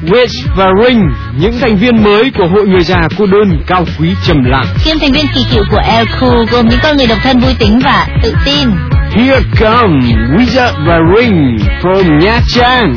Wes và Ring, những thành viên mới của hội người già cô đơn cao quý trầm lặng. Kiêm thành viên kỳ cựu của El Cool gồm những con người độc thân vui tính và tự tin. Here come Wizard và Ring from Nha Trang.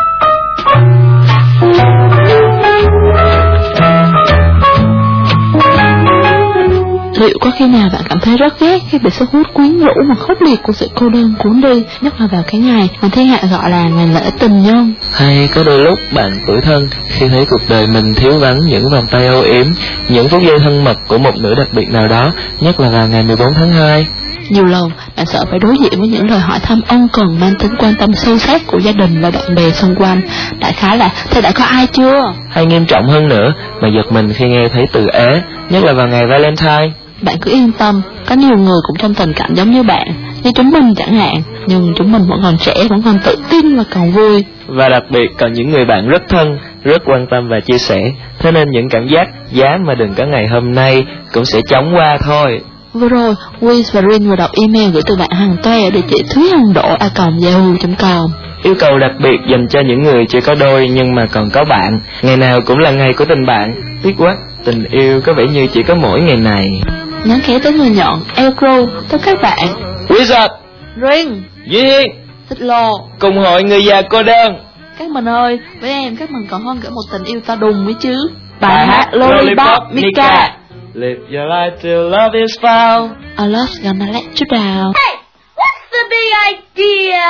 Liệu có khi nào bạn cảm thấy rất ghét khi bị sức hút quyến rũ mà khốc liệt của sự cô đơn cuốn đi, nhất là vào cái ngày mà thiên hạ gọi là ngày lễ tình nhân? Hay có đôi lúc bạn tủi thân khi thấy cuộc đời mình thiếu vắng những vòng tay âu yếm, những phút giây thân mật của một nửa đặc biệt nào đó, nhất là vào ngày 14 tháng 2. Nhiều lần bạn sợ phải đối diện với những lời hỏi thăm ân cần mang tính quan tâm sâu sắc của gia đình và bạn bè xung quanh. Đại khái là thế đã có ai chưa? Hay nghiêm trọng hơn nữa mà giật mình khi nghe thấy từ ế, nhất là vào ngày Valentine. Bạn cứ yên tâm, có nhiều người cũng trong tình cảnh giống như bạn, như chúng mình chẳng hạn, nhưng chúng mình vẫn còn trẻ, vẫn còn tự tin và còn vui. Và đặc biệt còn những người bạn rất thân, rất quan tâm và chia sẻ. Thế nên những cảm giác giá mà đừng có ngày hôm nay cũng sẽ chóng qua thôi. Vừa rồi, Wiz và Rin vừa đọc email gửi từ bạn Hằng Toe ở địa chỉ thúyhằng.độ@yahoo.com. Yêu cầu đặc biệt dành cho những người chưa có đôi nhưng mà còn có bạn. Ngày nào cũng là ngày của tình bạn. Tiếc quá, tình yêu có vẻ như chỉ có mỗi ngày này. Nhắn khẽ tới người nhận El Crow tới các bạn Wizard, Ring, Duy Hiên, Xích Lô cùng hội người già cô đơn. Các mình ơi, với em các mình còn hơn cả một tình yêu to đùng ấy chứ. Bài hát Lollipop Mika. Live your life till love is found. Our love's gonna let you down. Hey, what's the big idea?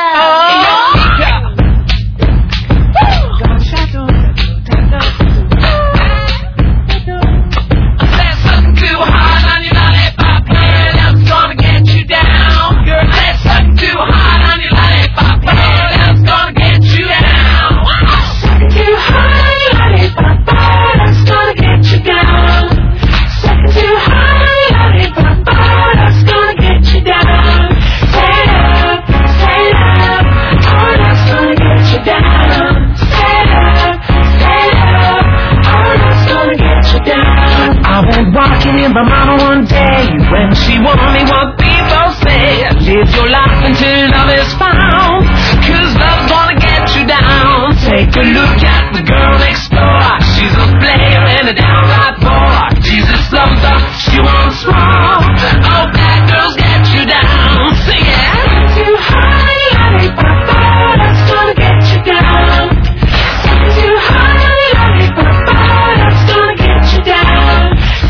In my mama one day when she warned me what people say, live your life until love is found, 'cause love's gonna get you down. Take a look at the girl next door, she's a player and a downright bore. Jesus loves her, she wants more. Oh, bad girls get you down. Sing it. Too high, lollipop, that's gonna get you down. Too high, lollipop, that's gonna get you down.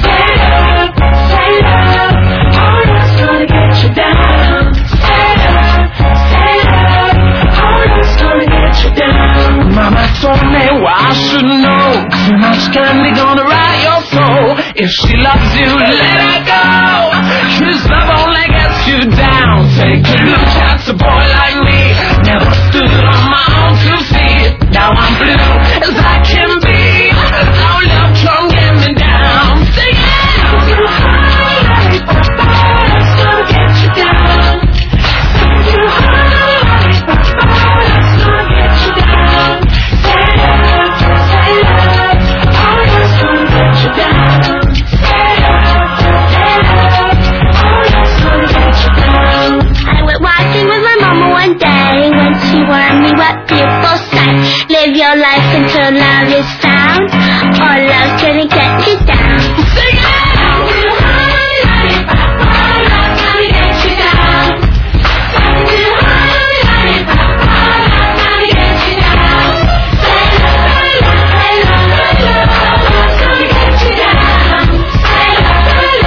Mama told me what I should know. Too much candy gonna rot your soul. If she loves you, let her go, 'cause love only gets you down. Take a look at a boy like me. Never stood on my own 2 feet. Now I'm blue as I can be. No love can get me down. Sing it. Too high, lollipop, that's gonna get you down. Too high, lollipop, that's gonna get you down. Say love, oh, that's gonna get you down. Say love, oh, that's gonna get you down. I went walking with my mama one day when she warned me what people say. Live your life until love is found, or love's gonna get you down. Sing it! Too high, lollipop, that's gonna get you down. Too high, lollipop, that's gonna get you down. Say love, that's gonna get you down. Say love,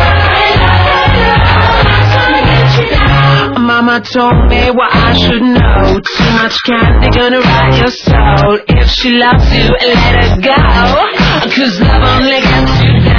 that's gonna get you down. Mama told me what I should know. Too much candy gonna rot your soul. If she loves you, let her go, 'cause love only gets you down.